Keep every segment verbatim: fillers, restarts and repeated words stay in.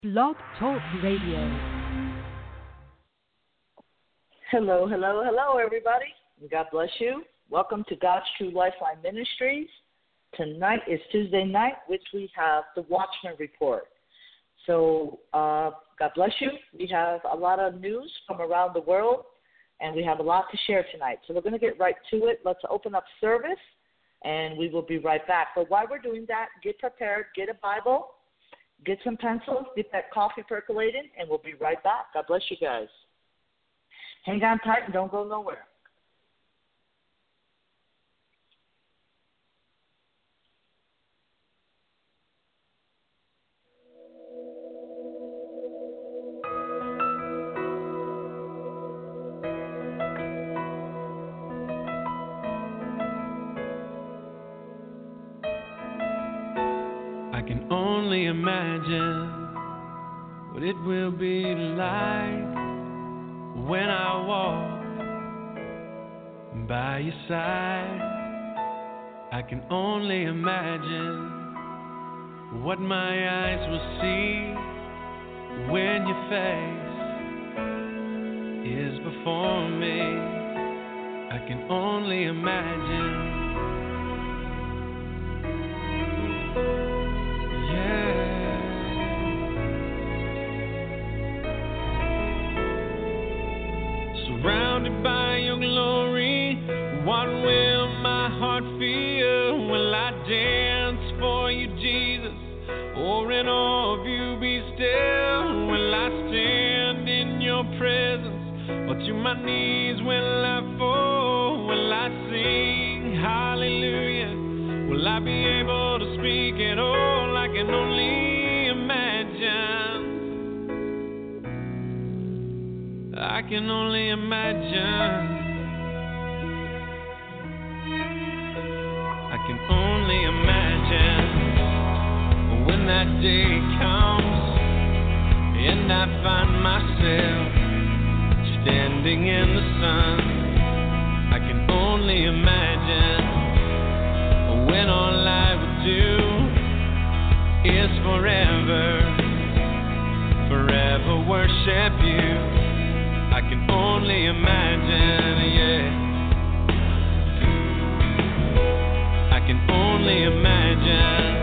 Blog Talk Radio. Hello, hello, hello, everybody. God bless you. Welcome to God's True Lifeline Ministries. Tonight is Tuesday night, which we have the Watchman Report. So uh, God bless you. We have a lot of news from around the world, and we have a lot to share tonight. So we're going to get right to it. Let's open up service, and we will be right back. But while we're doing that, get prepared, get a Bible, get some pencils, get that coffee percolating, and we'll be right back. God bless you guys. Hang on tight and don't go nowhere. I can only imagine what it will be like when I walk by your side. I can only imagine what my eyes will see when your face is before me. I can only imagine. Surrounded by your glory, what will my heart feel? Will I dance for you, Jesus, or in awe of you be still? Will I stand in your presence, or to my knees will I fall? Will I sing hallelujah? Will I be able to speak at all? I can only imagine. I can only imagine. I can only imagine when that day comes and I find myself standing in the sun. I can only imagine when all I would do is forever, forever worship you. I can only imagine, yeah. I can only imagine.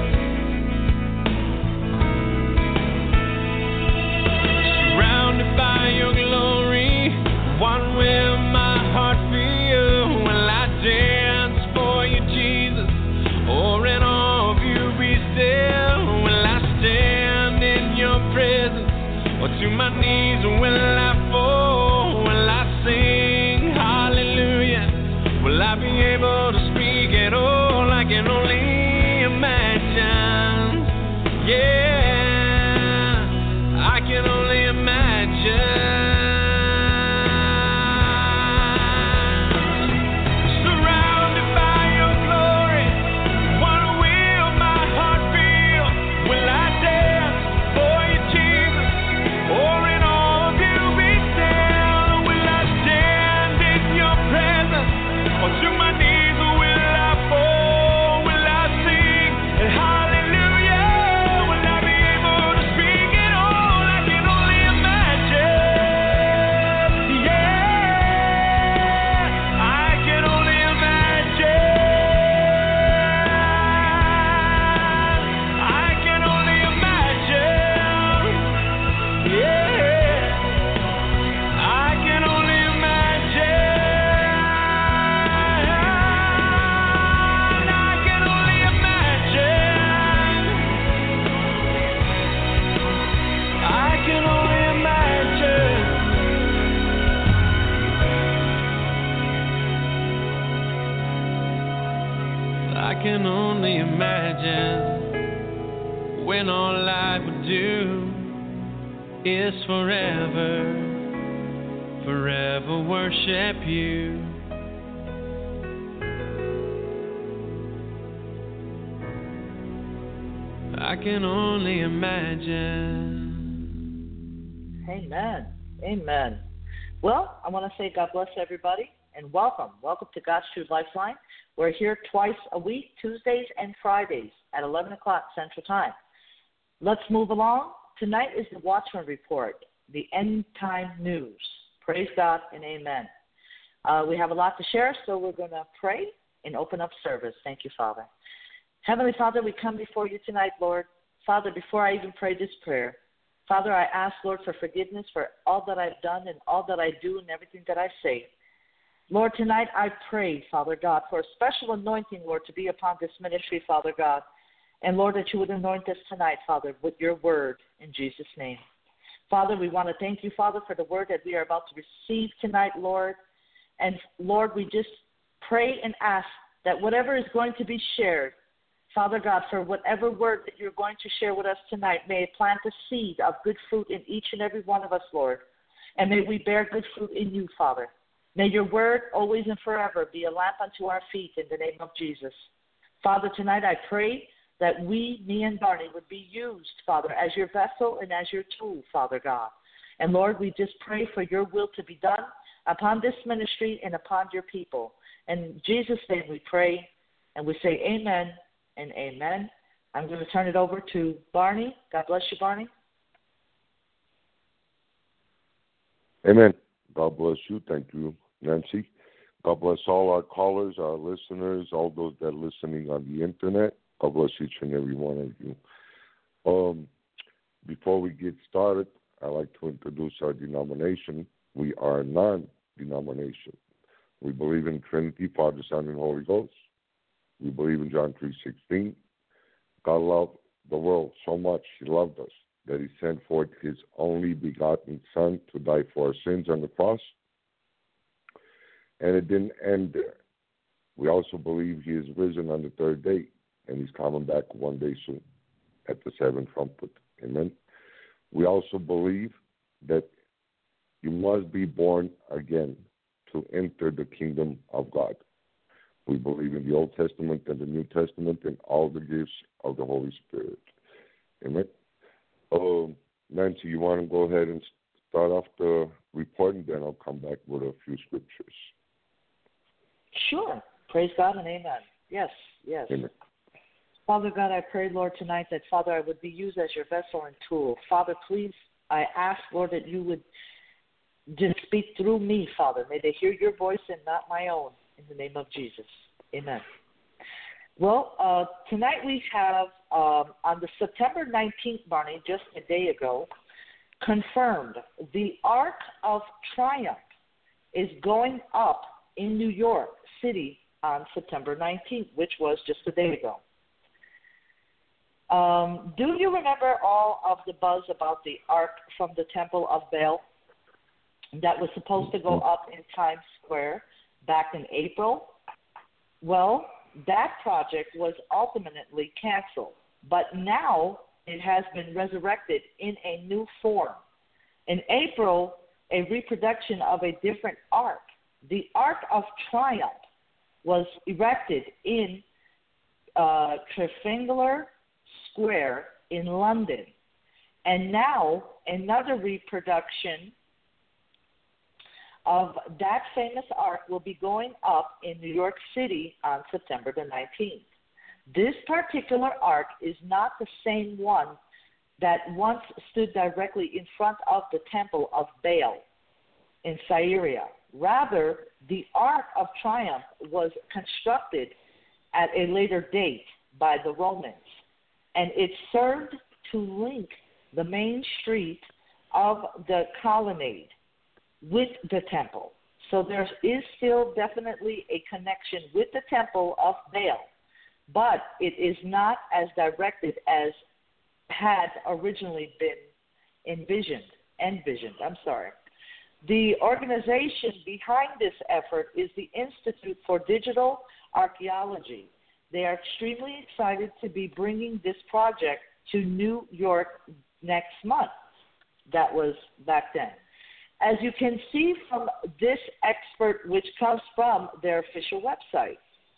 Surrounded by your glory, what will my heart feel? Will I dance for you, Jesus, or in awe of you be still? Will I stand in your presence, or to my knees will I fall? Will I be able to speak at all? I can only imagine. Yeah, I can only imagine. Surrounded by your glory, what will my heart feel? Will I dance for you, Jesus, or in awe of you be still? Will I stand in your presence, or to my knees will I fall? Will I sing hallelujah? Will I be able to speak at all? I can only imagine. Yeah, I can only imagine. I can only imagine. Yeah, I can only I can only imagine when all I would do is forever, forever worship you. I can only imagine. Amen. Amen. Well, I want to say God bless everybody and welcome. Welcome to God's True Lifeline. We're here twice a week, Tuesdays and Fridays at eleven o'clock Central Time. Let's move along. tonight is the Watchman Report, the end time news. Praise God and amen. Uh, we have a lot to share, so we're going to pray and open up service. Thank you, Father. Heavenly Father, we come before you tonight, Lord. Father, before I even pray this prayer, Father, I ask, Lord, for forgiveness for all that I've done and all that I do and everything that I say. Lord, tonight I pray, Father God, for a special anointing, Lord, to be upon this ministry, Father God. And, Lord, that you would anoint us tonight, Father, with your word in Jesus' name. Father, we want to thank you, Father, for the word that we are about to receive tonight, Lord. And, Lord, we just pray and ask that whatever is going to be shared, Father God, for whatever word that you're going to share with us tonight, may it plant a seed of good fruit in each and every one of us, Lord. And may we bear good fruit in you, Father. May your word always and forever be a lamp unto our feet in the name of Jesus. Father, tonight I pray that we, me and Barney, would be used, Father, as your vessel and as your tool, Father God. And, Lord, we just pray for your will to be done upon this ministry and upon your people. In Jesus' name we pray, and we say amen and amen. I'm going to turn it over to Barney. God bless you, Barney. Amen. God bless you. Thank you, Nancy. God bless all our callers, our listeners, all those that are listening on the internet. God bless each and every one of you. Um, before we get started, I'd like to introduce our denomination. We are a non-denomination. We believe in Trinity, Father, Son, and Holy Ghost. We believe in John three sixteen. God loved the world so much, he loved us, that he sent forth his only begotten Son to die for our sins on the cross. And it didn't end there. We also believe he is risen on the third day, and he's coming back one day soon at the seventh trumpet. Amen. We also believe that you must be born again to enter the kingdom of God. We believe in the Old Testament and the New Testament and all the gifts of the Holy Spirit. Amen. Uh, Nancy, you want to go ahead and start off the report, and then I'll come back with a few scriptures. Sure. Praise God and amen. Yes, yes. Amen. Father God, I pray, Lord, tonight that, Father, I would be used as your vessel and tool. Father, please, I ask, Lord, that you would just speak through me, Father. May they hear your voice and not my own, in the name of Jesus. Amen. Well, uh, tonight we have, um, on the September nineteenth, Barney, just a day ago, confirmed the Ark of Triumph is going up in New York City on September nineteenth, which was just a day ago. Um, do you remember all of the buzz about the Ark from the Temple of Baal that was supposed to go up in Times Square back in April? Well, that project was ultimately canceled, but now it has been resurrected in a new form. In April, a reproduction of a different Ark, the Ark of Triumph, was erected in uh, Trafalgar Square in London. And now another reproduction of that famous Ark will be going up in New York City on September the nineteenth. This particular Ark is not the same one that once stood directly in front of the Temple of Baal in Syria. Rather, the Ark of Triumph was constructed at a later date by the Romans, and it served to link the main street of the colonnade with the temple. So there is still definitely a connection with the Temple of Baal, but it is not as directed as had originally been envisioned, envisioned, I'm sorry. The organization behind this effort is the Institute for Digital Archaeology. They are extremely excited to be bringing this project to New York next month. That was back then. As you can see from this expert, which comes from their official website,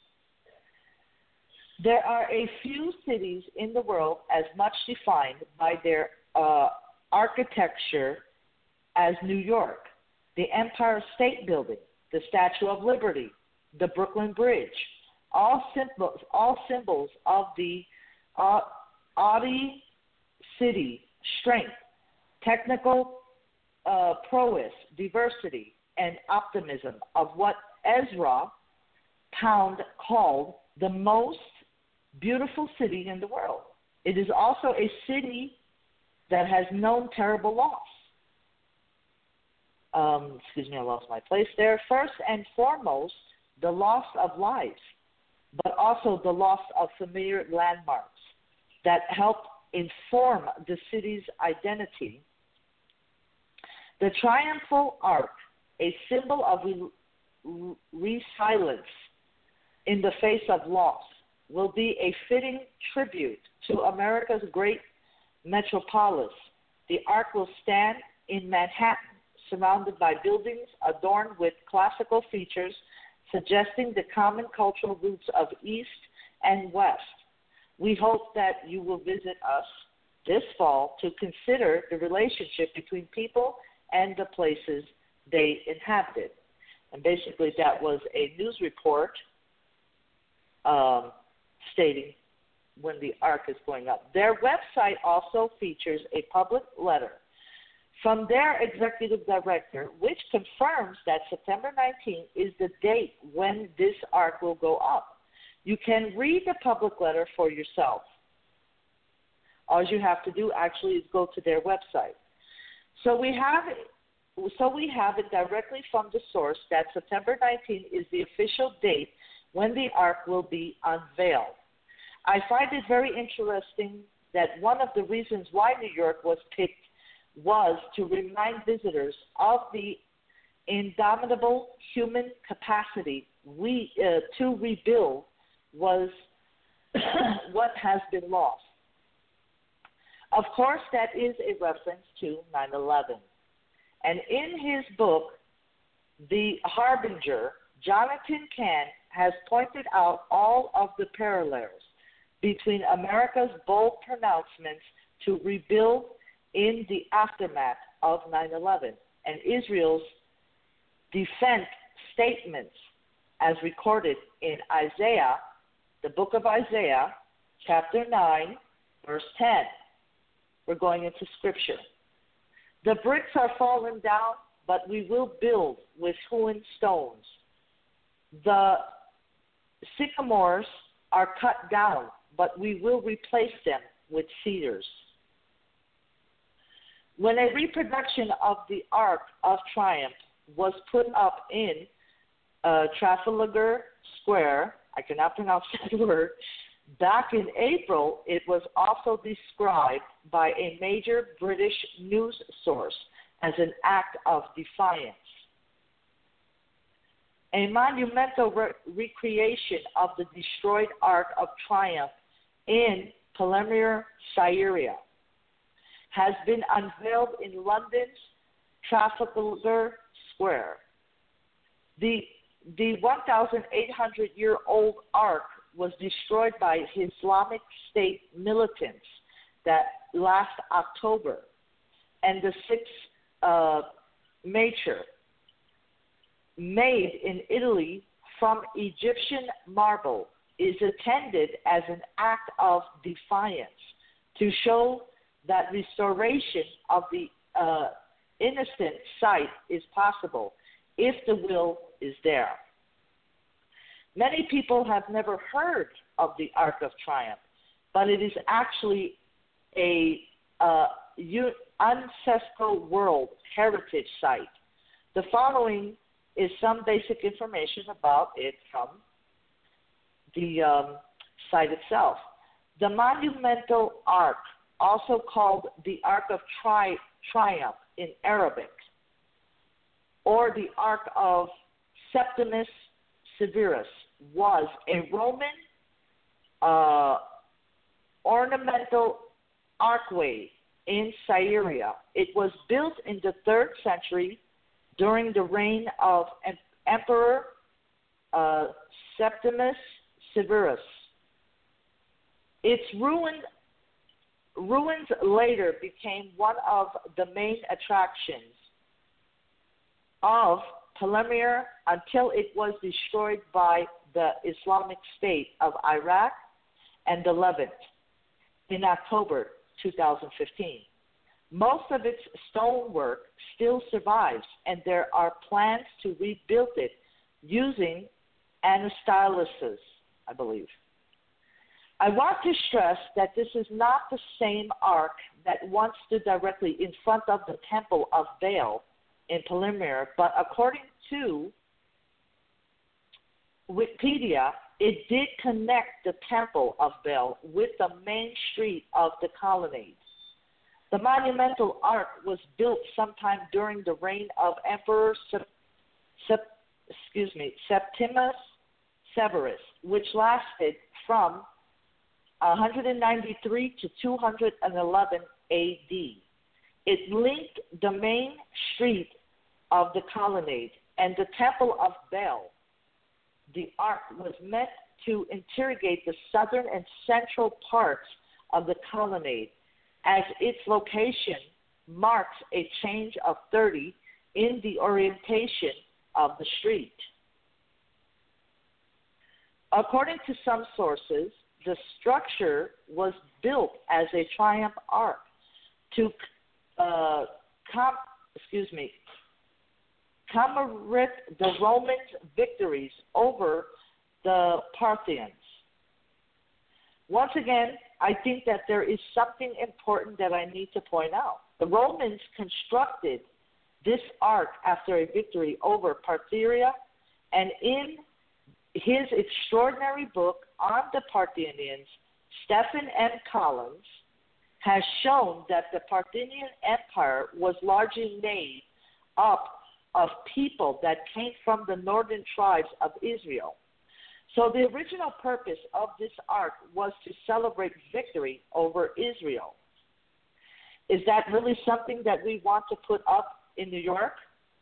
there are a few cities in the world as much defined by their uh, architecture as New York: the Empire State Building, the Statue of Liberty, the Brooklyn Bridge, all symbols, all symbols of the uh, Audi city strength, technical uh, prowess, diversity, and optimism of what Ezra Pound called the most beautiful city in the world. It is also a city that has known terrible loss. Um, excuse me, I lost my place there. First and foremost, the loss of lives, but also the loss of familiar landmarks that help inform the city's identity. The triumphal arch, a symbol of re- resilience in the face of loss, will be a fitting tribute to America's great metropolis. The arch will stand in Manhattan, surrounded by buildings adorned with classical features suggesting the common cultural roots of East and West. We hope that you will visit us this fall to consider the relationship between people and the places they inhabited. And basically that was a news report um, stating when the arc is going up. Their website also features a public letter from their executive director, which confirms that September nineteenth is the date when this arc will go up. You can read the public letter for yourself. All you have to do actually is go to their website. So we have so we have it directly from the source that September nineteenth is the official date when the ark will be unveiled. I find it very interesting that one of the reasons why New York was picked was to remind visitors of the indomitable human capacity we uh, to rebuild was what has been lost. Of course, that is a reference to nine eleven. And in his book, The Harbinger, Jonathan Cahn has pointed out all of the parallels between America's bold pronouncements to rebuild in the aftermath of nine eleven and Israel's defense statements as recorded in Isaiah, the book of Isaiah, chapter nine, verse ten. We're going into scripture. The bricks are fallen down, but we will build with hewn stones. The sycamores are cut down, but we will replace them with cedars. When a reproduction of the Ark of Triumph was put up in uh, Trafalgar Square, I cannot pronounce that word, back in April, it was also described by a major British news source as an act of defiance. A monumental re- recreation of the destroyed Ark of Triumph in Palermo, Syria, has been unveiled in London's Trafalgar Square. The, the one thousand eight hundred year old Ark was destroyed by Islamic State militants that last October, and the sixth uh, mature made in Italy from Egyptian marble is intended as an act of defiance to show that restoration of the uh, innocent site is possible if the will is there. Many people have never heard of the Ark of Triumph, but it is actually a uh, UNESCO World Heritage Site. The following is some basic information about it from the um, site itself. The monumental ark, also called the Ark of Tri- Triumph in Arabic, or the Ark of Septimus Severus, was a Roman uh, ornamental archway in Syria. It was built in the third century during the reign of em- Emperor uh, Septimus Severus. Its ruined, ruins later became one of the main attractions of Palermo until it was destroyed by the Islamic State of Iraq and the Levant in October two thousand fifteen. Most of its stonework still survives, and there are plans to rebuild it using anastylosis, I believe. I want to stress that this is not the same ark that once stood directly in front of the temple of Baal in Palmyra, but according to Wikipedia, it did connect the temple of Baal with the main street of the colonnade. The monumental ark was built sometime during the reign of Emperor Sep- Sep- excuse me, Septimus Severus, which lasted from one ninety-three to two eleven A D. It linked the main street of the colonnade and the temple of Baal. The ark was meant to interrogate the southern and central parts of the colonnade, as its location marks a change of thirty in the orientation of the street. According to some sources, the structure was built as a triumph arch to uh, com- excuse me, commemorate the Romans' victories over the Parthians. Once again, I think that there is something important that I need to point out. The Romans constructed this ark after a victory over Parthia, and in his extraordinary book on the Parthians, Stephen M. Collins has shown that the Parthian Empire was largely made up of people that came from the northern tribes of Israel. So the original purpose of this ark was to celebrate victory over Israel. Is that really something that we want to put up in New York?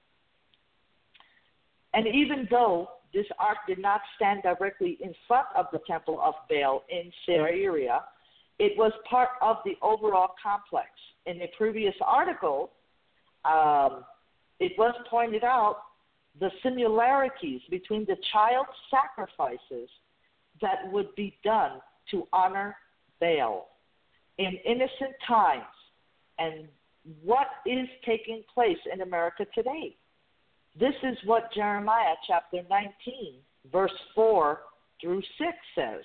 And even though this ark did not stand directly in front of the temple of Baal in Syria, it was part of the overall complex. In a previous article, um, it was pointed out the similarities between the child sacrifices that would be done to honor Baal in innocent times and what is taking place in America today. This is what Jeremiah chapter nineteen, verse four through six says.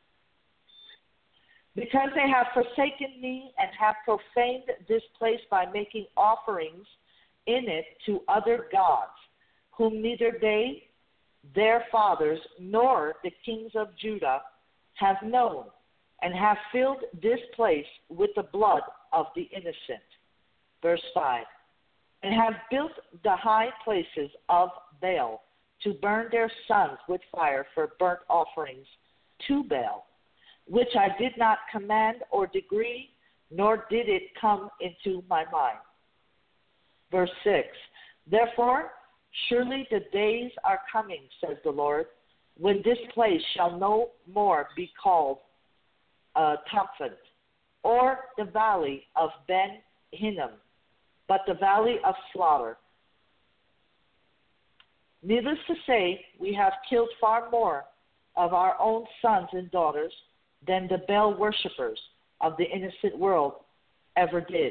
Because they have forsaken me and have profaned this place by making offerings in it to other gods, whom neither they, their fathers, nor the kings of Judah have known, and have filled this place with the blood of the innocent. Verse five. And have built the high places of Baal to burn their sons with fire for burnt offerings to Baal, which I did not command or decree, nor did it come into my mind. Verse six. Therefore, surely the days are coming, says the Lord, when this place shall no more be called uh, Topheth, or the valley of Ben Hinnom, but the valley of slaughter. Needless to say, we have killed far more of our own sons and daughters than the Baal worshippers of the innocent world ever did.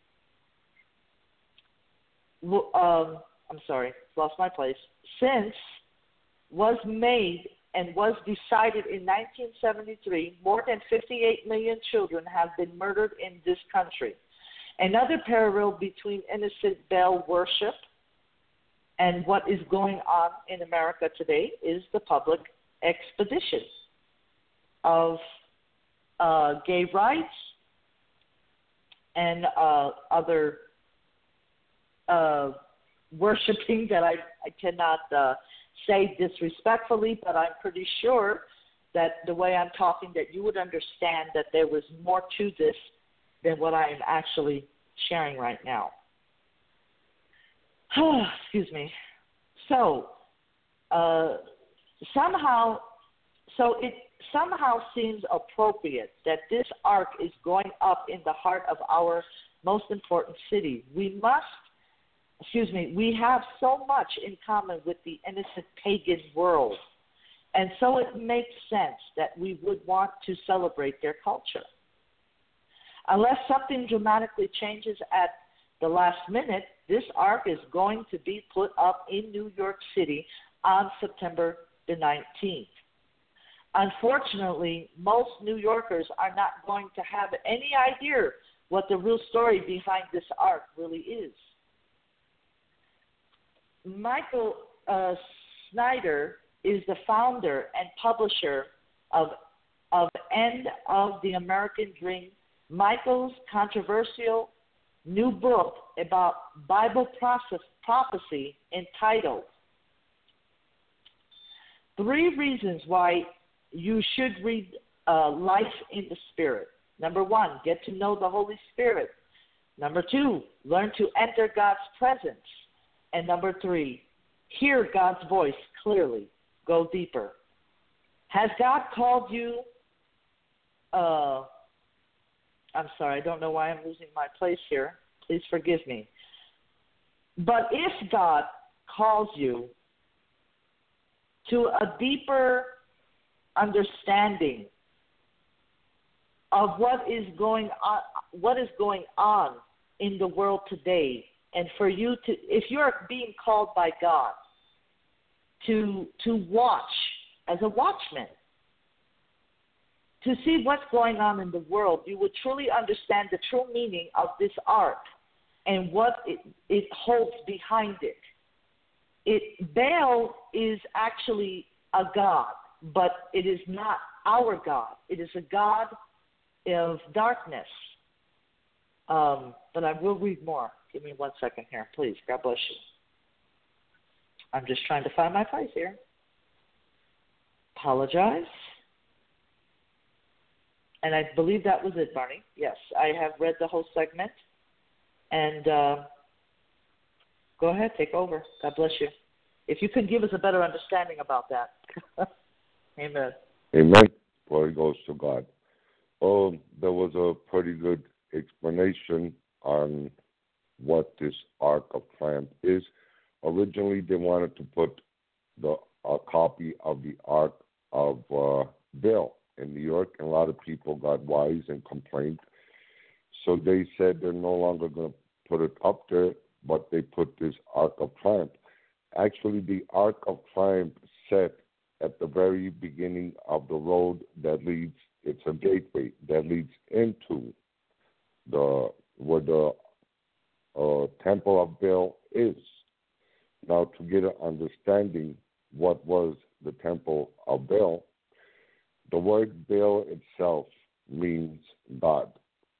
Um, I'm sorry, lost my place. Since was made and was decided in nineteen seventy-three, more than fifty-eight million children have been murdered in this country. Another parallel between innocent Baal worship and what is going on in America today is the public expedition of uh, gay rights and uh, other uh, worshiping that I, I cannot uh, say disrespectfully, but I'm pretty sure that the way I'm talking that you would understand that there was more to this than what I am actually sharing right now. Excuse me. So uh, somehow, so it somehow seems appropriate that this ark is going up in the heart of our most important city. We must, excuse me, we have so much in common with the innocent pagan world, and so it makes sense that we would want to celebrate their culture. Unless something dramatically changes at the last minute, this ark is going to be put up in New York City on September the nineteenth. Unfortunately, most New Yorkers are not going to have any idea what the real story behind this ark really is. Michael uh, Snyder is the founder and publisher of, of End of the American Dream, Michael's controversial new book about Bible process, prophecy entitled Three Reasons Why You Should Read uh, Life in the Spirit. Number one, get to know the Holy Spirit. Number two, learn to enter God's presence. And number three, hear God's voice clearly. Go deeper. Has God called you? Uh, I'm sorry, I don't know why I'm losing my place here. Please forgive me. But if God calls you to a deeper understanding of what is going on, what is going on in the world today, and for you to, if you're being called by God to to watch as a watchman, to see what's going on in the world, you would truly understand the true meaning of this ark and what it, it holds behind it. It Baal is actually a god, but it is not our God. It is a god of darkness. Um, but I will read more. Give me one second here, please. God bless you. I'm just trying to find my place here. Apologize. And I believe that was it, Barney. Yes, I have read the whole segment. And uh, go ahead, take over. God bless you. If you could give us a better understanding about that. Amen. Amen. Glory goes to God. Oh, there was a pretty good explanation on what this Ark of Triumph is. Originally, they wanted to put the a copy of the Ark of uh, Baal in New York, and a lot of people got wise and complained. So they said they're no longer going to put it up there, but they put this Ark of Triumph. Actually, the Ark of Triumph set at the very beginning of the road that leads, it's a gateway that leads into the where the uh, Temple of Baal is. Now, to get an understanding what was the Temple of Baal, the word Baal itself means God.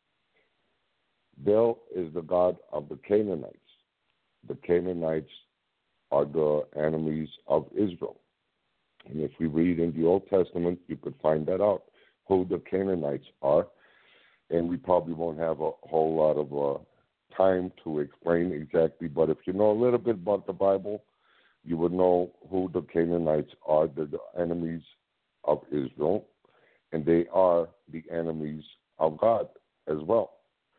Baal is the god of the Canaanites. The Canaanites are the enemies of Israel. And if we read in the Old Testament, you could find that out, who the Canaanites are. And we probably won't have a whole lot of uh, time to explain exactly, but if you know a little bit about the Bible, you would know who the Canaanites are. They're the enemies of Israel, and they are the enemies of God as well.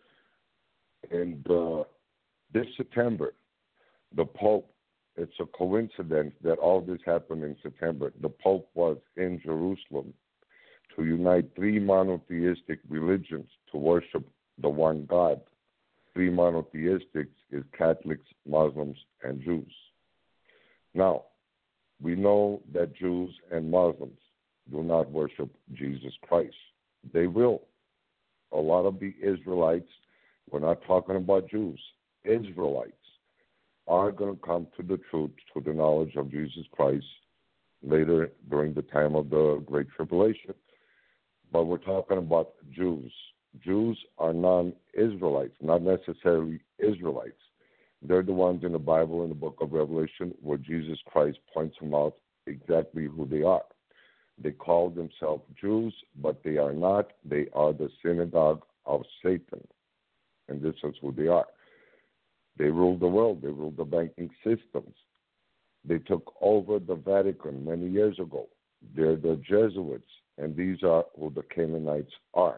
And uh, this September, the Pope, it's a coincidence that all this happened in September. The Pope was in Jerusalem to unite three monotheistic religions to worship the one God. Three monotheistics is Catholics, Muslims, and Jews. Now, we know that Jews and Muslims do not worship Jesus Christ. They will. A lot of the Israelites, we're not talking about Jews, Israelites are going to come to the truth, to the knowledge of Jesus Christ later during the time of the Great Tribulation. But we're talking about Jews. Jews are non-Israelites, not necessarily Israelites. They're the ones in the Bible, in the book of Revelation, where Jesus Christ points them out exactly who they are. They call themselves Jews, but they are not. They are the synagogue of Satan, and this is who they are. They rule the world. They rule the banking systems. They took over the Vatican many years ago. They're the Jesuits, and these are who the Canaanites are.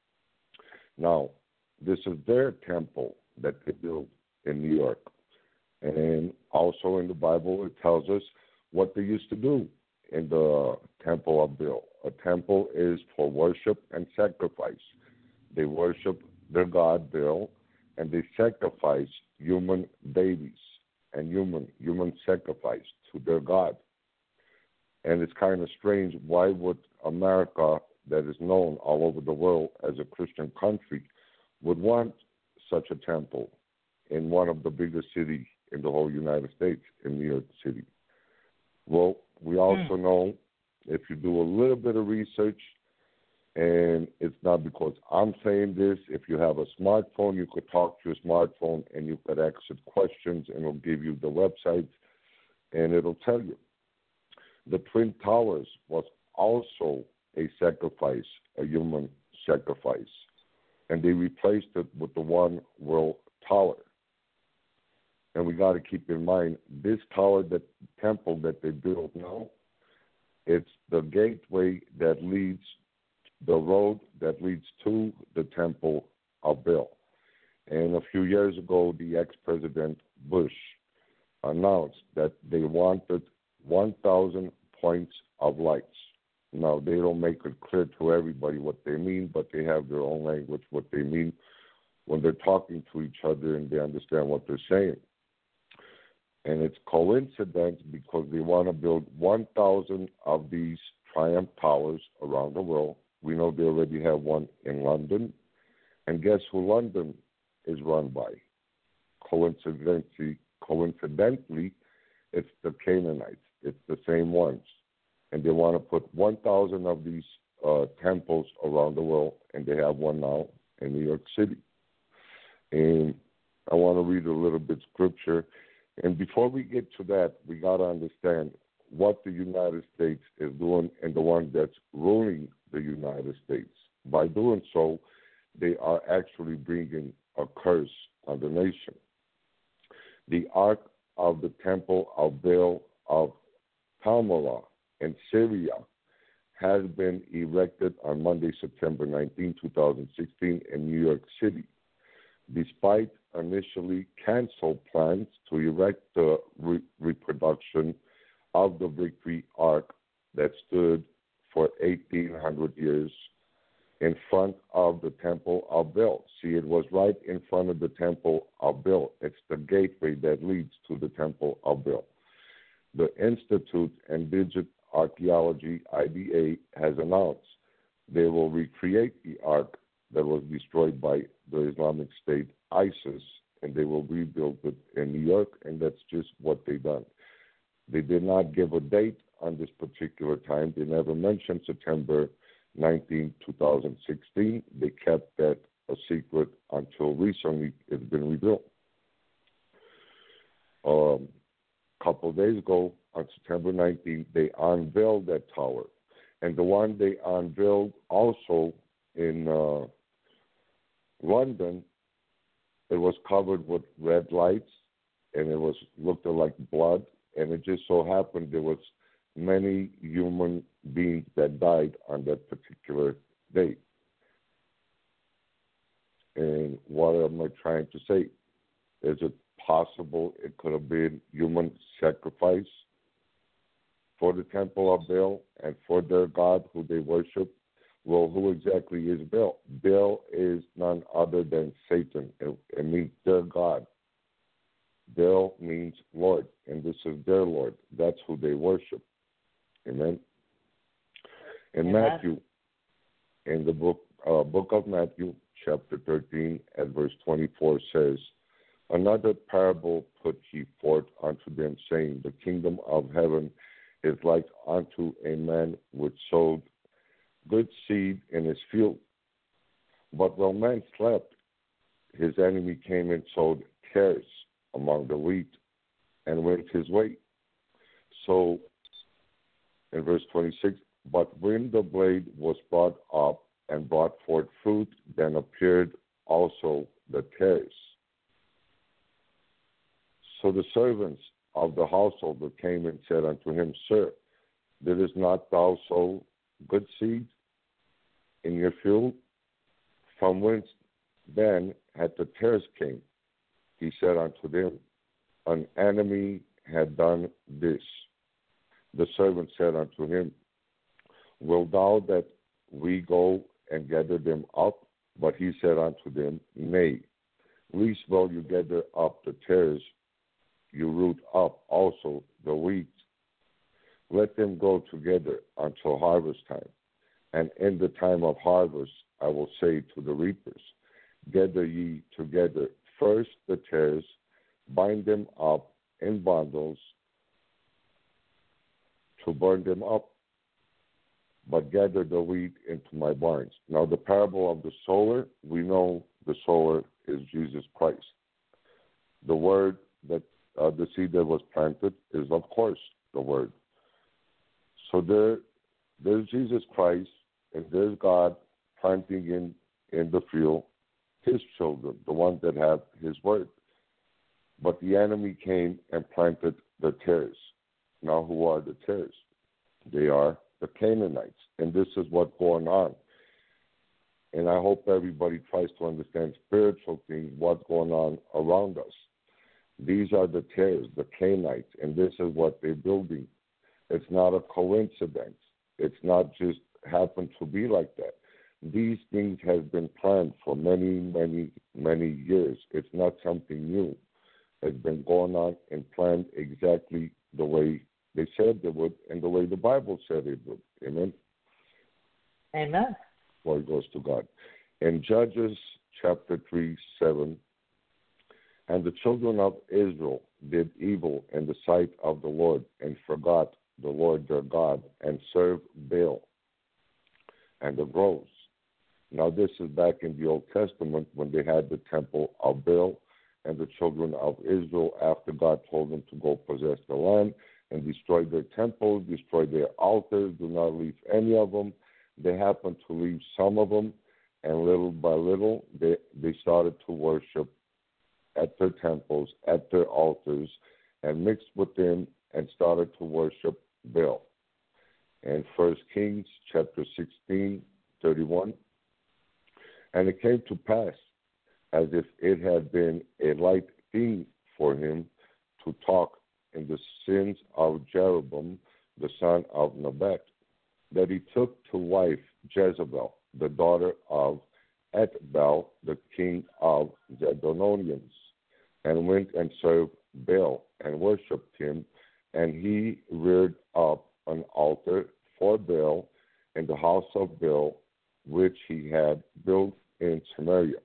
Now, this is their temple that they built in New York. And also in the Bible, it tells us what they used to do in the Temple of Baal. A temple is for worship and sacrifice. They worship their god Baal, and they sacrifice human babies and human human sacrifice to their god. And it's kind of strange. Why would America, that is known all over the world as a Christian country, would want such a temple in one of the biggest cities in the whole United States, in New York City? Well, we also mm. know, if you do a little bit of research, and it's not because I'm saying this, if you have a smartphone, you could talk to your smartphone and you could ask it questions, and it'll give you the websites, and it'll tell you. The Twin Towers was also a sacrifice, a human sacrifice, and they replaced it with the One World Tower. And we got to keep in mind, this tower, that temple that they built now, it's the gateway that leads, the road that leads to the temple of Baal. And a few years ago, the ex-president Bush announced that they wanted one thousand points of lights. Now, they don't make it clear to everybody what they mean, but they have their own language, what they mean when they're talking to each other and they understand what they're saying. And it's coincidence because they want to build one thousand of these Triumph Towers around the world. We know they already have one in London. And guess who London is run by? Coincidentally, coincidentally, it's the Canaanites. It's the same ones. And they want to put one thousand of these uh, temples around the world, and they have one now in New York City. And I want to read a little bit scripture. And before we get to that, we got to understand what the United States is doing and the one that's ruling the United States. By doing so, they are actually bringing a curse on the nation. The Ark of the Temple of Baal of Palmyra in Syria has been erected on Monday, September nineteenth, twenty sixteen in New York City. Despite initially canceled plans to erect the re- reproduction of the Victory Ark that stood for eighteen hundred years in front of the Temple of Baal. See, it was right in front of the Temple of Baal. It's the gateway that leads to the Temple of Baal. The Institute and Digit Archaeology, I D A, has announced they will recreate the Ark that was destroyed by the Islamic State, ISIS, and they will rebuild it in New York, and that's just what they done. They did not give a date on this particular time. They never mentioned September nineteenth, twenty sixteen. They kept that a secret until recently it's been rebuilt. Um, a couple of days ago, on September nineteenth, they unveiled that tower. And the one they unveiled also in uh, London, it was covered with red lights, and it was looked like blood. And it just so happened there was many human beings that died on that particular day. And what am I trying to say? Is it possible it could have been human sacrifice for the Temple of Baal and for their god who they worship? Well, who exactly is Baal? Baal is none other than Satan. It, it means their god. Baal means Lord, and this is their Lord. That's who they worship. Amen. In Amen. Matthew, in the book uh, book of Matthew, chapter thirteen, at verse twenty-four says, "Another parable put he forth unto them, saying, The kingdom of heaven is like unto a man which sowed good seed in his field. But while man slept, his enemy came and sowed tares among the wheat and went his way." So, in verse twenty-six, "But when the blade was brought up and brought forth fruit, then appeared also the tares. So the servants of the household came and said unto him, Sir, didst not thou sow good seed in your field? From whence then had the tares came? He said unto them, An enemy had done this. The servant said unto him, Wilt thou that we go and gather them up? But he said unto them, Nay, lest while you gather up the tares, you root up also the wheat. Let them go together until harvest time. And in the time of harvest I will say to the reapers, Gather ye together first the tares, bind them up in bundles to burn them up, but gather the wheat into my barns. Now the parable of the sower, we know the sower is Jesus Christ. The word that, uh, the seed that was planted is, of course, the word. So there, there's Jesus Christ, and there's God planting in, in the field his children, the ones that have his word. But the enemy came and planted the tares. Now who are the tares? They are the Canaanites. And this is what's going on. And I hope everybody tries to understand spiritual things, what's going on around us. These are the tares, the Canaanites, and this is what they're building. It's not a coincidence. It's not just happened to be like that. These things have been planned for many, many, many years. It's not something new. It's been going on and planned exactly the way they said they would and the way the Bible said it would. Amen? Amen. Glory goes to God. In Judges chapter three, seven, and the children of Israel did evil in the sight of the Lord and forgot the Lord their God and served Baal and the groves. Now this is back in the Old Testament when they had the temple of Baal, and the children of Israel, after God told them to go possess the land and destroy their temples, destroy their altars, do not leave any of them. They happened to leave some of them, and little by little, they, they started to worship at their temples, at their altars, and mixed with them and started to worship Baal. And First Kings chapter sixteen, thirty-one, and it came to pass, as if it had been a light thing for him to talk in the sins of Jeroboam, the son of Nebat, that he took to wife Jezebel, the daughter of Ethbaal, the king of Zidonians, and went and served Baal and worshipped him, and he reared up an altar for Baal in the house of Baal, which he had built in Samaria.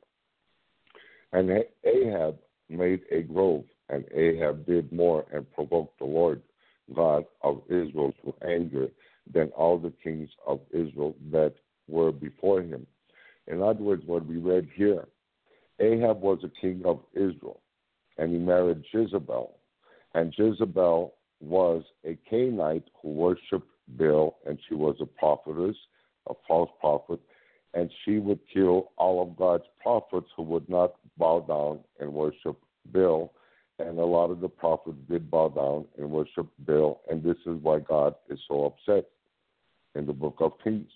And Ahab made a grove, and Ahab did more and provoked the Lord God of Israel to anger than all the kings of Israel that were before him. In other words, what we read here, Ahab was a king of Israel, and he married Jezebel. And Jezebel was a Canaanite who worshipped Baal, and she was a prophetess, a false prophet, and she would kill all of God's prophets who would not bow down and worship Baal. And a lot of the prophets did bow down and worship Baal, and this is why God is so upset in the book of Kings.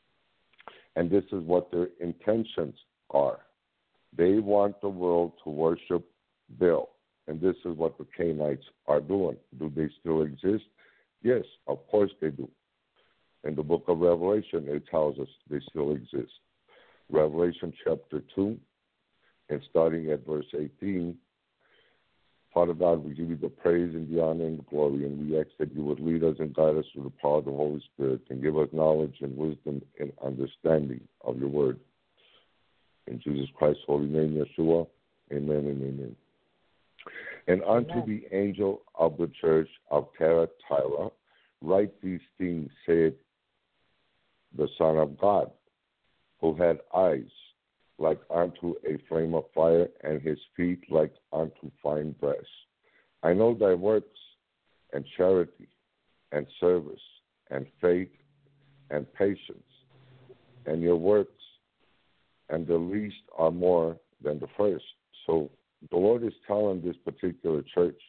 And this is what their intentions are. They want the world to worship Baal, and this is what the Canaanites are doing. Do they still exist? Yes, of course they do. In the book of Revelation, it tells us they still exist. Revelation chapter two, and starting at verse eighteen, Father God, we give you the praise and the honor and the glory, and we ask that you would lead us and guide us through the power of the Holy Spirit and give us knowledge and wisdom and understanding of your word. In Jesus Christ's holy name, Yeshua, amen and amen. And unto Amen. the angel of the church of Thyatira, write these things, said the Son of God, who had eyes like unto a flame of fire, and his feet like unto fine brass. I know thy works, and charity, and service, and faith, and patience, and your works, and the least are more than the first. So the Lord is telling this particular church,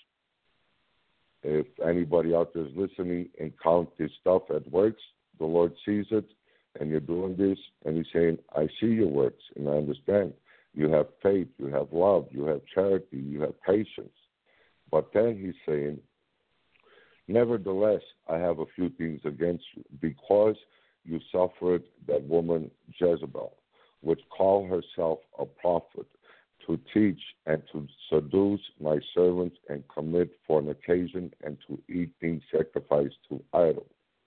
if anybody out there is listening and count this stuff at works, the Lord sees it, and you're doing this, and he's saying, I see your works, and I understand. You have faith, you have love, you have charity, you have patience. But then he's saying, nevertheless, I have a few things against you, because you suffered that woman Jezebel, which call herself a prophet, to teach and to seduce my servants and commit fornication and to eat things sacrificed to idols.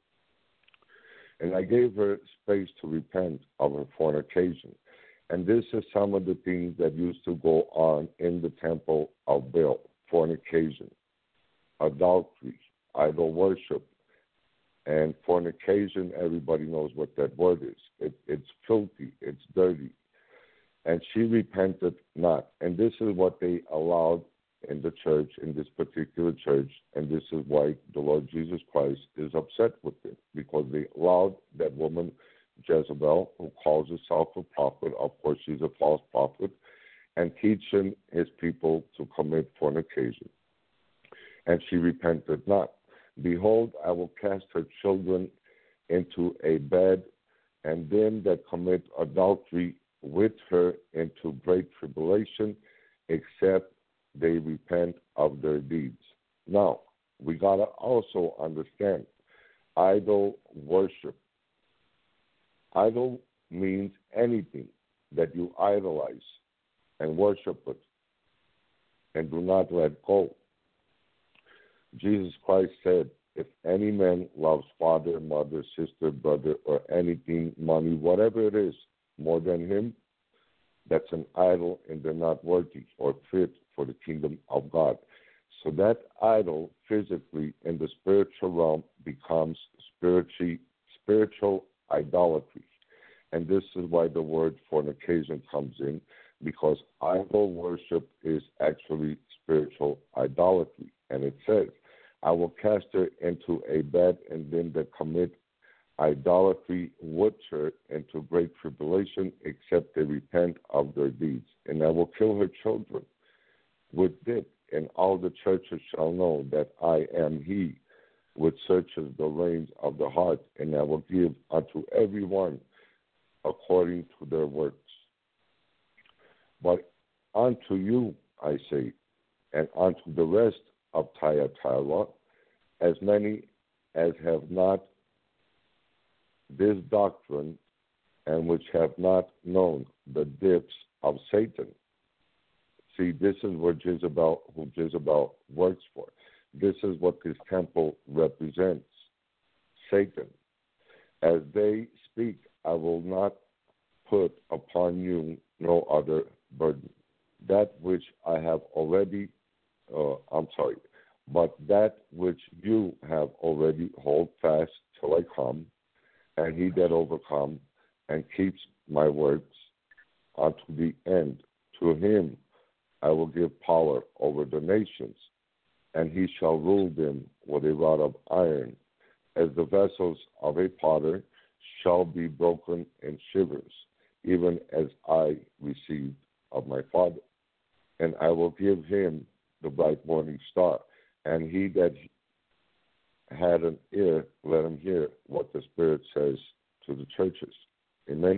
And I gave her space to repent of her fornication. And this is some of the things that used to go on in the temple of Baal: fornication, adultery, idol worship. And fornication, everybody knows what that word is. It, it's filthy, it's dirty. And she repented not. And this is what they allowed in the church, in this particular church, and this is why the Lord Jesus Christ is upset with them, because they allowed that woman, Jezebel, who calls herself a prophet, of course she's a false prophet, and teaching his people to commit fornication. And she repented not. Behold, I will cast her children into a bed, and them that commit adultery with her into great tribulation, except they repent of their deeds. Now, we got to also understand idol worship. Idol means anything that you idolize and worship it and do not let go. Jesus Christ said, if any man loves father, mother, sister, brother, or anything, money, whatever it is, more than him, that's an idol, and they're not worthy or fit for the kingdom of God. So that idol physically in the spiritual realm becomes spiritually, spiritual idolatry. And this is why the word fornication comes in, because idol worship is actually spiritual idolatry. And it says, I will cast her into a bed, and them that commit idolatry with her into great tribulation, except they repent of their deeds. And I will kill her children with it, and all the churches shall know that I am he which searches the reins of the heart, and I will give unto every one according to their works. But unto you, I say, and unto the rest of Thyatira, as many as have not this doctrine, and which have not known the depths of Satan. See, this is where Jezebel, who Jezebel works for. This is what this temple represents, Satan. As they speak, I will not put upon you no other burden. That which I have already, uh, I'm sorry, but that which you have already hold fast till I come, and he that overcome and keeps my words unto the end, to him I will give power over the nations, and he shall rule them with a rod of iron, as the vessels of a potter shall be broken in shivers, even as I received of my Father. And I will give him the bright morning star, and he that had an ear, let him hear what the Spirit says to the churches. Amen?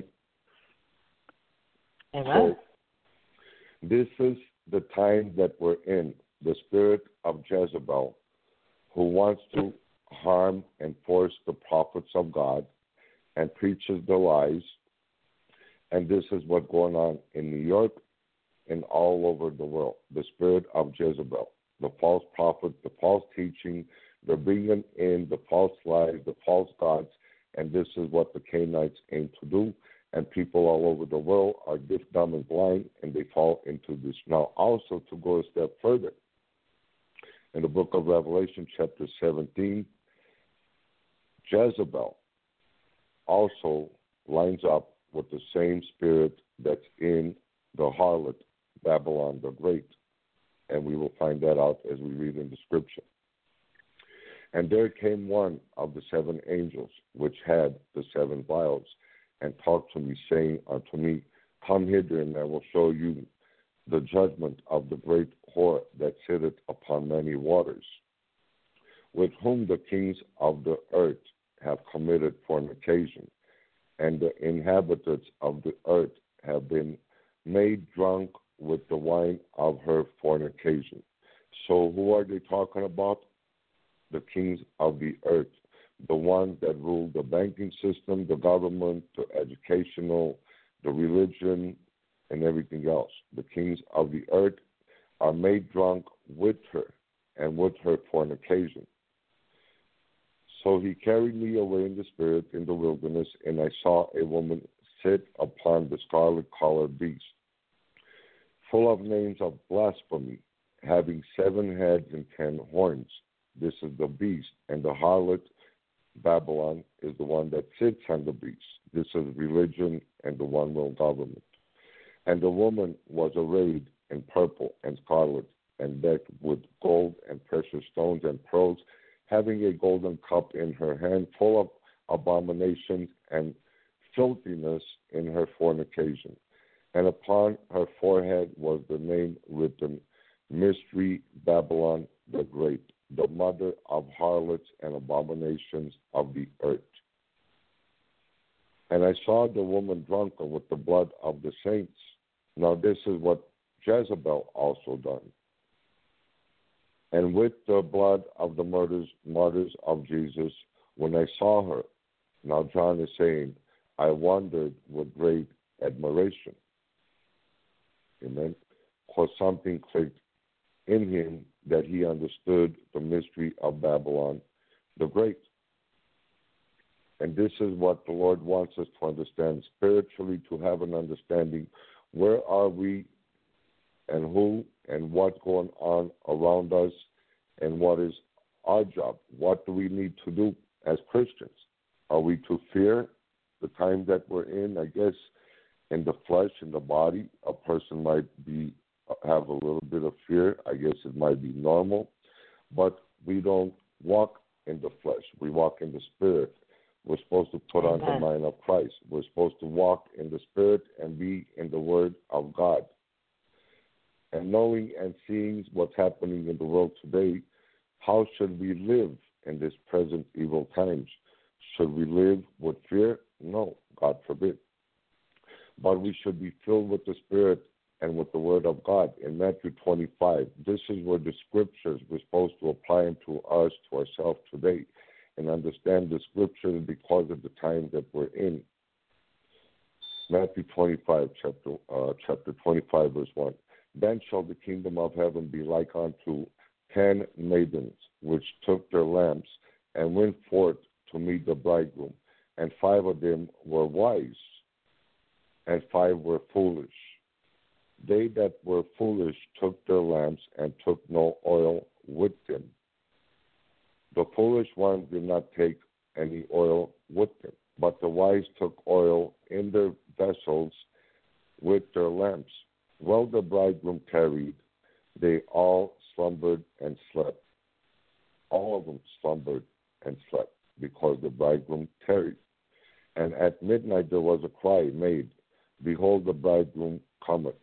Amen. So, this is the time that we're in. The spirit of Jezebel, who wants to harm and force the prophets of God and preaches the lies. And this is what's going on in New York and all over the world. The spirit of Jezebel, the false prophet, the false teaching, they're bringing in the false lies, the false gods, and this is what the Canaanites aim to do. And people all over the world are deaf, dumb, and blind, and they fall into this. Now, also to go a step further, in the book of Revelation, chapter seventeen, Jezebel also lines up with the same spirit that's in the harlot, Babylon the Great. And we will find that out as we read in the scripture. And there came one of the seven angels, which had the seven vials, and talked to me, saying unto me, Come hither, and I will show you the judgment of the great whore that sitteth upon many waters, with whom the kings of the earth have committed fornication, and the inhabitants of the earth have been made drunk with the wine of her fornication. So who are they talking about? The kings of the earth, the ones that rule the banking system, the government, the educational, the religion, and everything else. The kings of the earth are made drunk with her, and with her for an occasion. So he carried me away in the spirit in the wilderness, and I saw a woman sit upon the scarlet-colored beast, full of names of blasphemy, having seven heads and ten horns. This is the beast, and the harlot Babylon is the one that sits on the beast. This is religion and the one world government. And the woman was arrayed in purple and scarlet, and decked with gold and precious stones and pearls, having a golden cup in her hand, full of abominations and filthiness in her fornication. And upon her forehead was the name written, Mystery Babylon the Great, the mother of harlots and abominations of the earth. And I saw the woman drunken with the blood of the saints. Now this is what Jezebel also done. And with the blood of the martyrs, martyrs of Jesus, when I saw her, now John is saying, I wondered with great admiration. Amen. Because something clicked in him that he understood the mystery of Babylon the Great. And this is what the Lord wants us to understand spiritually, to have an understanding. Where are we and who and what's going on around us and what is our job? What do we need to do as Christians? Are we to fear the time that we're in? I guess in the flesh, in the body, a person might be have a little bit of fear. I guess it might be normal. But we don't walk in the flesh. We walk in the Spirit. We're supposed to put on the mind of Christ. We're supposed to walk in the Spirit and be in the Word of God. And knowing and seeing what's happening in the world today, how should we live in this present evil times? Should we live with fear? No, God forbid. But we should be filled with the Spirit and with the Word of God. In Matthew twenty-five, this is where the Scriptures we're supposed to apply them to us, to ourselves today, and understand the Scriptures because of the time that we're in. Matthew twenty-five, chapter uh, chapter twenty-five, verse one. Then shall the kingdom of heaven be like unto ten maidens, which took their lamps and went forth to meet the bridegroom. And five of them were wise, and five were foolish. They that were foolish took their lamps and took no oil with them. The foolish ones did not take any oil with them, but the wise took oil in their vessels with their lamps. While the bridegroom tarried, they all slumbered and slept. All of them slumbered and slept, because the bridegroom tarried. And at midnight there was a cry made, Behold, the bridegroom cometh.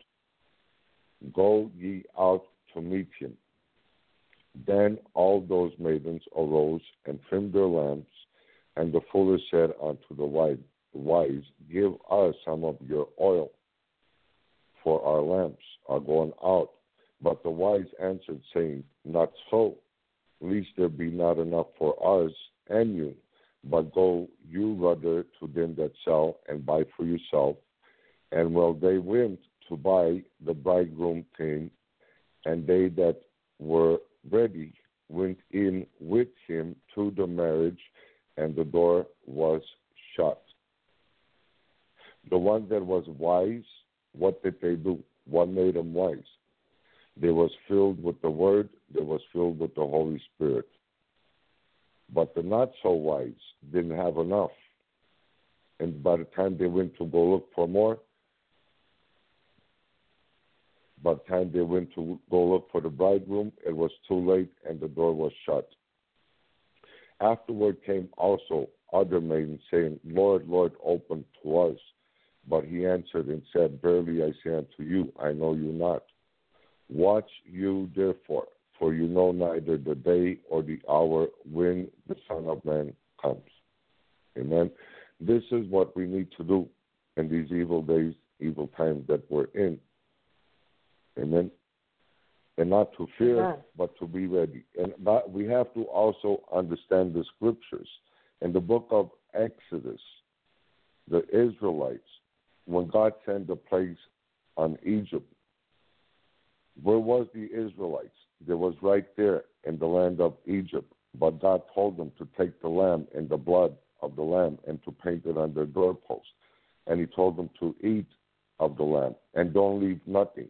Go ye out to meet him. Then all those maidens arose and trimmed their lamps, and the foolish said unto the wise, Give us some of your oil, for our lamps are gone out. But the wise answered, saying, Not so, lest there be not enough for us and you, but go you rather to them that sell and buy for yourself. And while they went to buy, the bridegroom came, and they that were ready went in with him to the marriage, and the door was shut. The one that was wise, what did they do? What made them wise? They was filled with the Word. They was filled with the Holy Spirit. But the not so wise didn't have enough. And by the time they went to go look for more, by the time they went to go look for the bridegroom, it was too late and the door was shut. Afterward came also other maidens, saying, Lord, Lord, open to us. But he answered and said, Verily I say unto you, I know you not. Watch you therefore, for you know neither the day or the hour when the Son of Man comes. Amen. This is what we need to do in these evil days, evil times that we're in. Amen. And not to fear, Amen. But to be ready. And that we have to also understand the Scriptures. In the book of Exodus, the Israelites when God sent the plagues on Egypt, where was the Israelites? They was right there in the land of Egypt. But God told them to take the lamb and the blood of the lamb and to paint it on their doorpost. And he told them to eat of the lamb and don't leave nothing.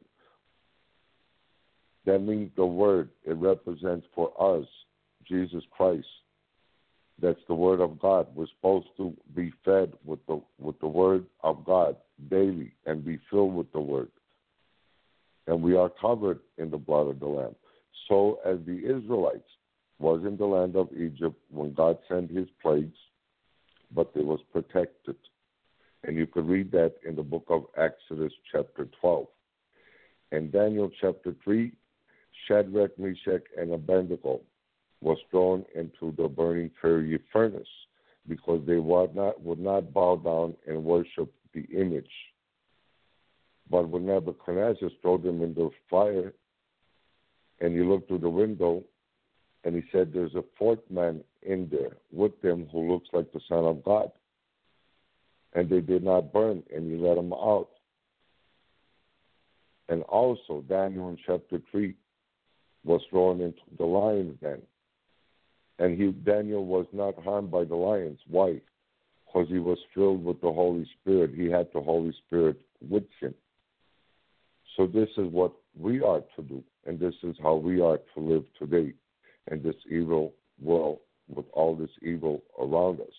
That means the word, it represents for us Jesus Christ. That's the word of God. We're supposed to be fed with the with the word of God daily and be filled with the word. And we are covered in the blood of the lamb. So as the Israelites was in the land of Egypt when God sent his plagues, but they was protected. And you could read that in the book of Exodus chapter twelve. In Daniel chapter three, Shadrach, Meshach, and Abednego was thrown into the burning fiery furnace because they would not, would not bow down and worship the image. But when Nebuchadnezzar threw them in the fire, and he looked through the window, and he said, there's a fourth man in there with them who looks like the Son of God. And they did not burn, and he let them out. And also, Daniel in chapter three was thrown into the lion's den. And he, Daniel was not harmed by the lions. Why? Because he was filled with the Holy Spirit. He had the Holy Spirit with him. So this is what we are to do, and this is how we are to live today in this evil world with all this evil around us.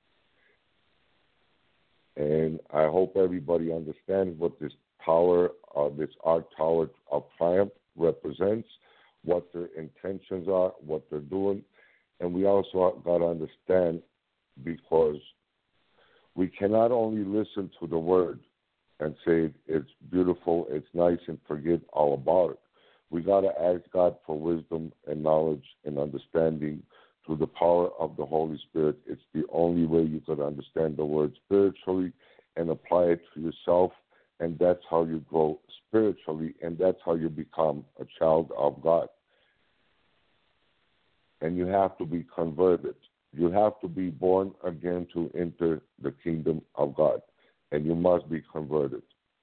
And I hope everybody understands what this tower, uh, this Ark Tower of Triumph represents, what their intentions are, what they're doing. And we also got to understand, because we cannot only listen to the word and say it's beautiful, it's nice, and forget all about it. We got to ask God for wisdom and knowledge and understanding through the power of the Holy Spirit. It's the only way you could understand the word spiritually and apply it to yourself, and that's how you grow spiritually, and that's how you become a child of God. And you have to be converted. You have to be born again to enter the kingdom of God, and you must be converted.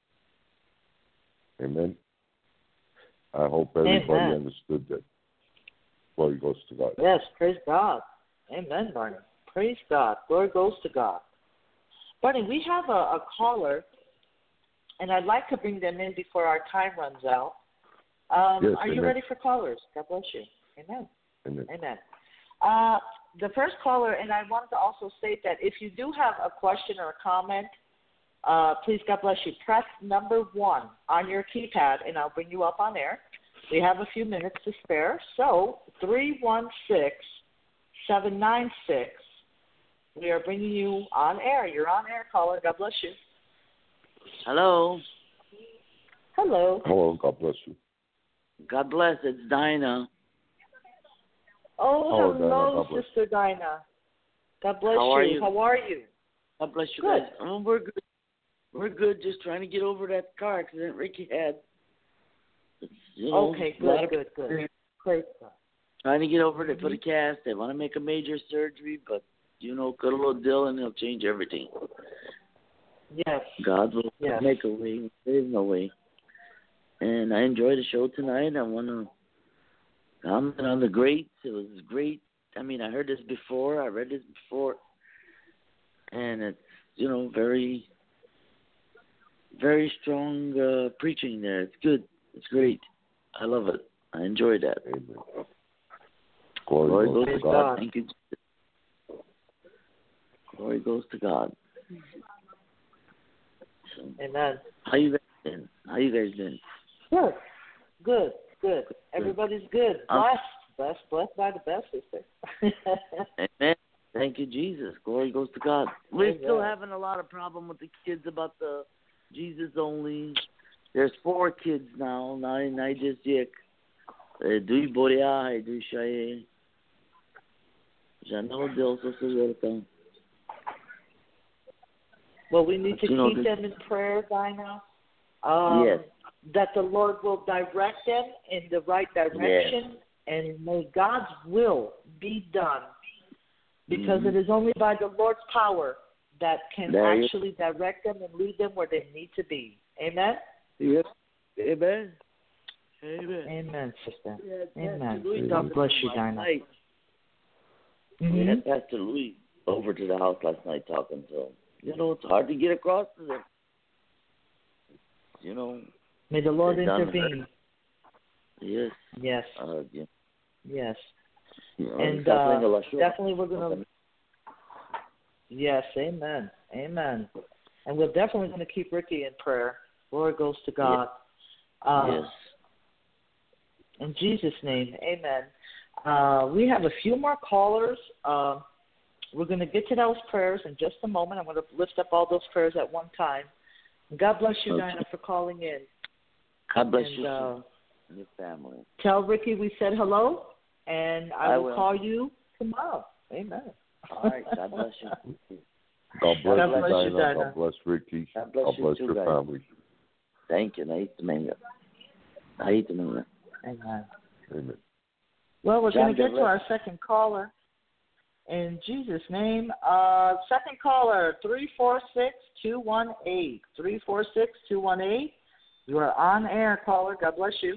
Amen. I hope everybody Amen. understood that. Glory goes to God. Yes, praise God. Amen, Barney. Praise God. Glory goes to God. Barney, we have a, a caller, and I'd like to bring them in before our time runs out. Um, yes, are amen. you ready for callers? God bless you. Amen. Amen. Amen. Uh, the first caller, and I wanted to also state that if you do have a question or a comment, uh, please, God bless you, press number one on your keypad, and I'll bring you up on air. We have a few minutes to spare. So, three one six, seven nine six, we are bringing you on air. You're on air, caller. God bless you. Hello. Hello. Hello, God bless you. God bless. It's Dinah. Oh, Oh, hello, Dinah, God bless. Sister Dinah. God bless How you. are you? How are you? God bless you Good. guys. Oh, we're good. We're good. Just trying to get over that car accident Ricky had. It's, you know, Okay, a lot good, of good, good. Praise God. Trying to get over it. They put a cast. They want to make a major surgery, but, you know, good little Dylan, he'll change everything. Yes. God will Yes. make a way. There is no way. And I enjoyed the show tonight. I want to comment on the greats. It was great. I mean, I heard this before. I read this before. And it's, you know, very, very strong uh, preaching there. It's good. It's great. I love it. I enjoyed that. Amen. Glory, Glory goes goes to to God. God. Thank you. Glory goes to God. So, Amen. how you guys been? How you guys been? Good. Good. Good. Everybody's good. Um, Blessed. Blessed. Blessed by the best, sister. Amen. Thank you, Jesus. Glory goes to God. We're Amen. still having a lot of problem with the kids about the Jesus only. There's four kids now. Now, now just yek. Dui borea, dui shaye. Jano Dios osu. Well, we need to You know, keep this- them in prayer, Dinah. Um, Yes. That the Lord will direct them in the right direction, and may God's will be done. Because Mhm. it is only by the Lord's power that can There you- actually direct them and lead them where they need to be. Amen? Yes. Amen. Amen. Amen, sister. Yeah, Amen. Pastor Louis God talking bless to you, last Dinah. night. Mm-hmm. We had Pastor Louis over to the house last night talking to him. You know, it's hard to get across to them. You know. May the Lord they're done intervene. Yes. Yes. Uh, yeah. Yes. You know, And stop uh, playing a lot short. definitely we're going to. Yes, amen. Amen. And we're definitely going to keep Ricky in prayer. Glory goes to God. Uh, Yes. In Jesus' name, amen. Uh, we have a few more callers. Uh, we're going to get to those prayers in just a moment. I'm going to lift up all those prayers at one time. God bless you, Okay. Dinah, for calling in. God bless and, you uh, and your family. Tell Ricky we said hello, and I, I will, will. call you tomorrow. Amen. All right. God bless you. God bless God you, bless you, Dinah. Dinah. God bless Ricky. God bless God you bless too, your guys. family. Thank you. Nice to meet you. Nice to meet you. Amen. Amen. Well, we're John going to get to Deverett. our second caller. In Jesus' name, uh, second caller, three four six, two one eight. three four six, two one eight. You are on air, caller. God bless you.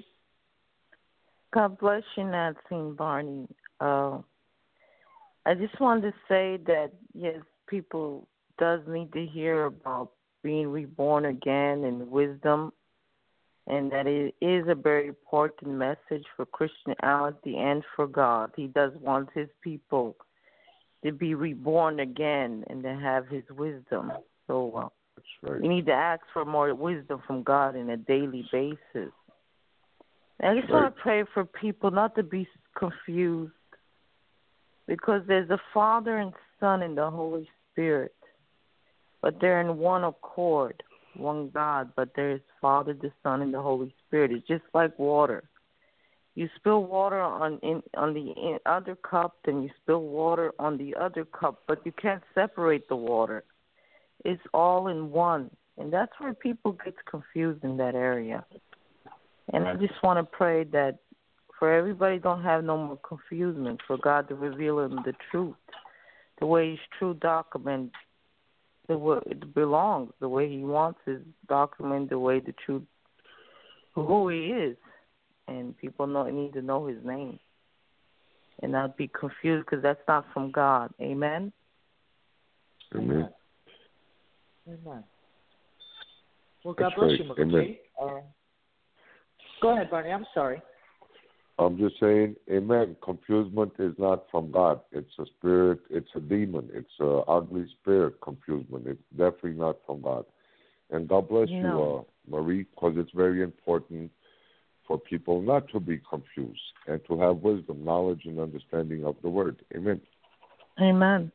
God bless you, Nancy and Barney. Uh, I just wanted to say that, yes, people does need to hear about being reborn again and wisdom, and that it is a very important message for Christianity and for God. He does want his people to be reborn again and to have his wisdom. So uh, That's right. we need to ask for more wisdom from God on a daily basis. And I just Right. want to pray for people not to be confused, because there's a Father and Son and the Holy Spirit, but they're in one accord, one God, but there's Father, the Son, and the Holy Spirit. It's just like water. You spill water on in, on the in other cup, then you spill water on the other cup, but you can't separate the water. It's all in one, and that's where people get confused in that area. And I just want to pray that for everybody don't have no more confusion, for God to reveal them the truth, the way His true document the way it belongs, the way He wants His document, the way the truth, who He is, and people know need to know His name, and not be confused, because that's not from God. Amen. Amen. Amen. Well, God That's bless right. you, McKay. Uh, go ahead, Barney. I'm sorry. I'm just saying, amen. Confusement is not from God. It's a spirit. It's a demon. It's an ugly spirit, confusement. It's definitely not from God. And God bless No. you, uh, Marie, because it's very important for people not to be confused and to have wisdom, knowledge, and understanding of the Word. Amen. Amen.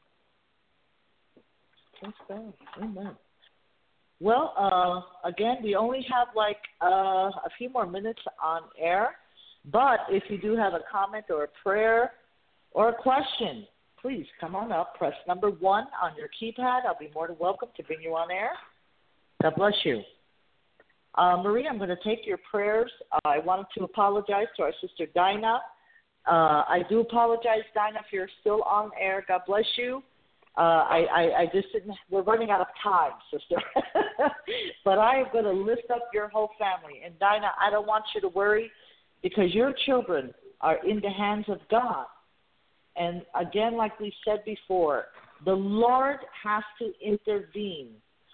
Thanks, God. Amen. Well, uh, again, we only have like uh, a few more minutes on air. But if you do have a comment or a prayer or a question, please come on up. Press number one on your keypad. I'll be more than welcome to bring you on air. God bless you. Uh, Marie, I'm going to take your prayers. Uh, I wanted to apologize to our sister Dinah. Uh, I do apologize, Dinah, if you're still on air. God bless you. Uh, I, I, I just didn't, we're running out of time, sister. But I am going to lift up your whole family. And Dinah, I don't want you to worry, because your children are in the hands of God. And again, like we said before, the Lord has to intervene.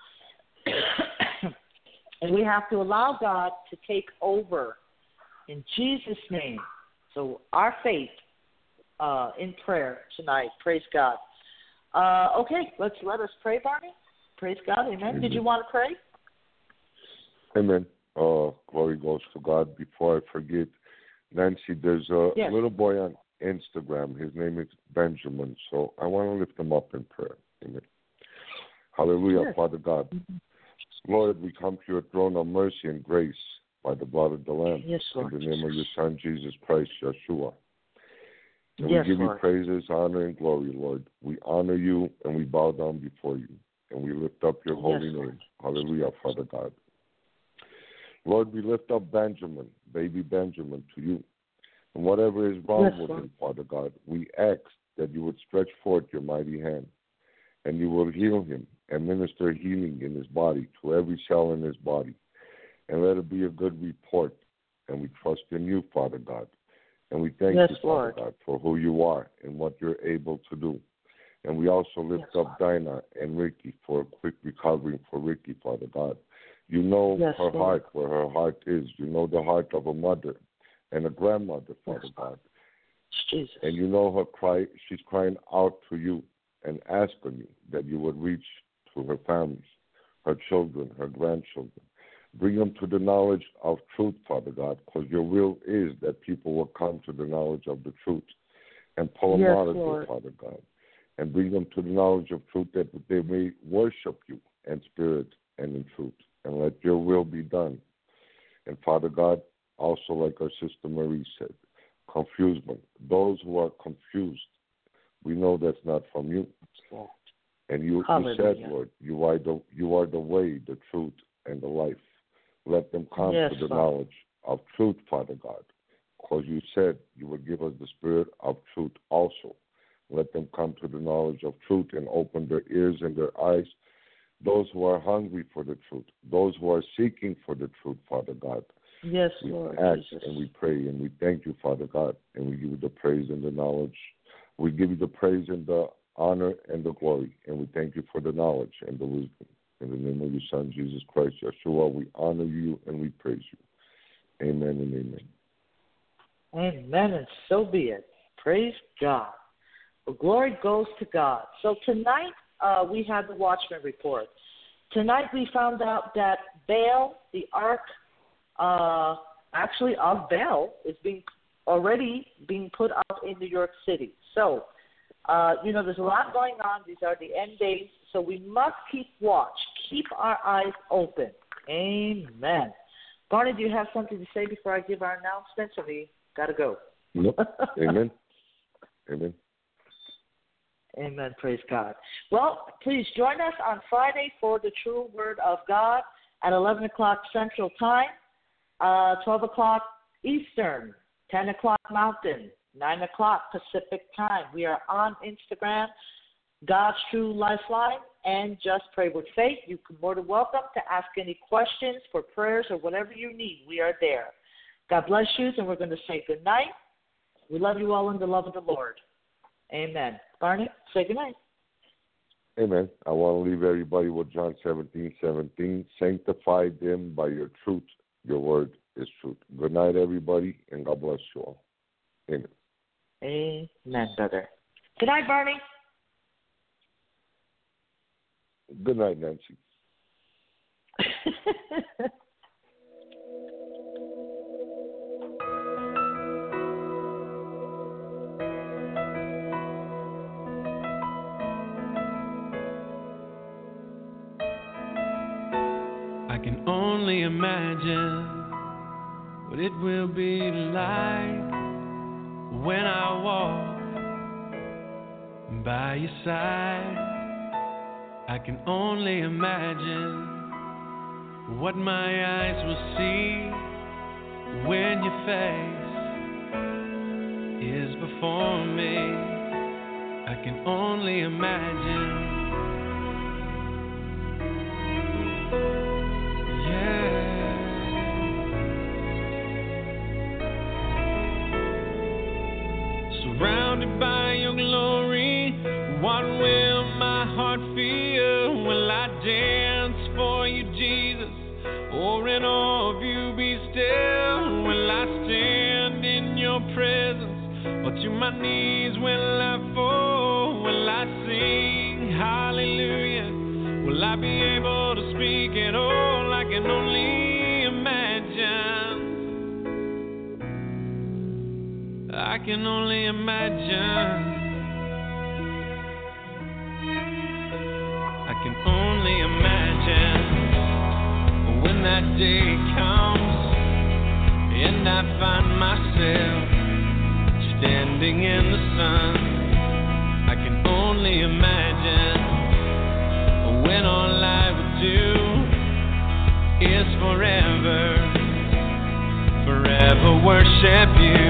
And we have to allow God to take over in Jesus' name. So our faith uh, in prayer tonight. Praise God. Uh, okay, let's let us pray, Barney. Praise God. Amen. Amen. Did you want to pray? Amen. Uh, glory goes to God. Before I forget, Nancy, there's a Yes. little boy on Instagram. His name is Benjamin. So I want to lift him up in prayer. Amen. Hallelujah, Yes. Father God. Lord, we come to your throne of mercy and grace by the blood of the Lamb. Yes, Lord. In the name of your Son, Jesus Christ, Yeshua. And Yes, we give Lord. you praises, honor, and glory, Lord. We honor you and we bow down before you. And we lift up your Yes, holy Lord. name. Hallelujah, Father God. Lord, we lift up Benjamin, baby Benjamin, to you. And whatever is wrong Yes, with Lord. him, Father God, we ask that you would stretch forth your mighty hand and you will heal him and minister healing in his body, to every cell in his body. And let it be a good report. And we trust in you, Father God. And we thank yes, you, Father Lord. God, for who you are and what you're able to do. And we also lift yes, up Dinah and Ricky for a quick recovery for Ricky, Father God. You know yes, her Lord. heart, where her heart is. You know the heart of a mother and a grandmother, Father yes, God. Jesus. And you know her cry. She's crying out to you and asking you that you would reach to her families, her children, her grandchildren. Bring them to the knowledge of truth, Father God, because your will is that people will come to the knowledge of the truth and pull them yes, out of Lord. it, Father God, and bring them to the knowledge of truth that they may worship you in spirit and in truth, and let your will be done. And Father God, also like our sister Marie said, confusement. Those who are confused, we know that's not from you. And you, you said, Lord, you are the you are the way, the truth, and the life. Let them come yes, to the Father. knowledge of truth, Father God, because you said you would give us the spirit of truth also. Let them come to the knowledge of truth and open their ears and their eyes. Those who are hungry for the truth, those who are seeking for the truth, Father God. Yes, we Lord ask Jesus. and we pray and we thank you, Father God, and we give you the praise and the knowledge. We give you the praise and the honor and the glory, and we thank you for the knowledge and the wisdom. In the name of your Son, Jesus Christ, Yeshua, we honor you and we praise you. Amen and amen. Amen, and so be it. Praise God. Well, glory goes to God. So tonight uh, we had the Watchman Report. Tonight we found out that Baal, the Ark, uh, actually of Baal, is being already being put out in New York City. So, uh, you know, there's a lot going on. These are the end days. So we must keep watch, keep our eyes open. Amen. Barney, do you have something to say before I give our announcements, or we got to go? Nope. Amen. Amen. Amen. Praise God. Well, please join us on Friday for the True Word of God at eleven o'clock Central Time, uh, twelve o'clock Eastern, ten o'clock Mountain, nine o'clock Pacific Time. We are on Instagram, God's True Lifeline, and Just Pray with Faith. You can more than welcome to ask any questions for prayers or whatever you need. We are there. God bless you, and we're going to say good night. We love you all in the love of the Lord. Amen. Barney, say good night. Amen. I want to leave everybody with John seventeen seventeen. Sanctify them by your truth. Your word is truth. Good night, everybody, and God bless you all. Amen. Amen, brother. Good night, Barney. Good night, Nancy. I can only imagine what it will be like when I walk by your side. I can only imagine what my eyes will see when your face is before me. I can only imagine. Surrounded by your glory, what will my heart feel? Will I dance for you, Jesus? Or in awe of you be still? Will I stand in your presence? Or to my knees will I fall? Will I sing hallelujah? Will I be able to speak at all? I can only imagine. I can only imagine. I can only imagine when that day comes and I find myself standing in the sun. I can only imagine when all I would do is forever, forever worship you.